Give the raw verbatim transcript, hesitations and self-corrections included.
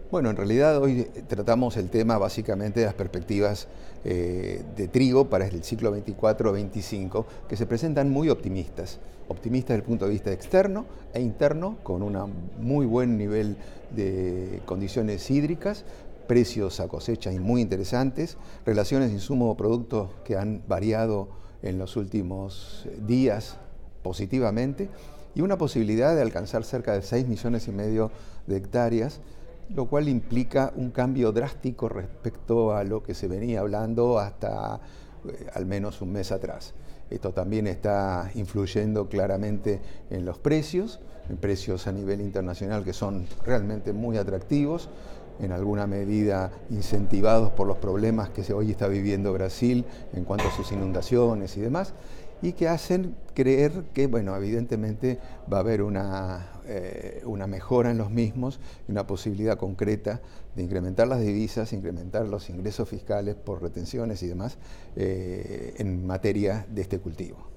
Bueno, en realidad hoy tratamos el tema básicamente de las perspectivas eh, de trigo para el ciclo veinticuatro veinticinco, que se presentan muy optimistas. Optimistas desde el punto de vista externo e interno, con un muy buen nivel de condiciones hídricas, precios a cosecha muy interesantes, relaciones insumo-producto que han variado en los últimos días positivamente, y una posibilidad de alcanzar cerca de seis millones y medio de hectáreas, lo cual implica un cambio drástico respecto a lo que se venía hablando hasta eh, al menos un mes atrás. Esto también está influyendo claramente en los precios, en precios a nivel internacional que son realmente muy atractivos, en alguna medida incentivados por los problemas que hoy está viviendo Brasil en cuanto a sus inundaciones y demás, y que hacen creer que, bueno, evidentemente va a haber una, eh, una mejora en los mismos y una posibilidad concreta de incrementar las divisas, incrementar los ingresos fiscales por retenciones y demás eh, en materia de este cultivo.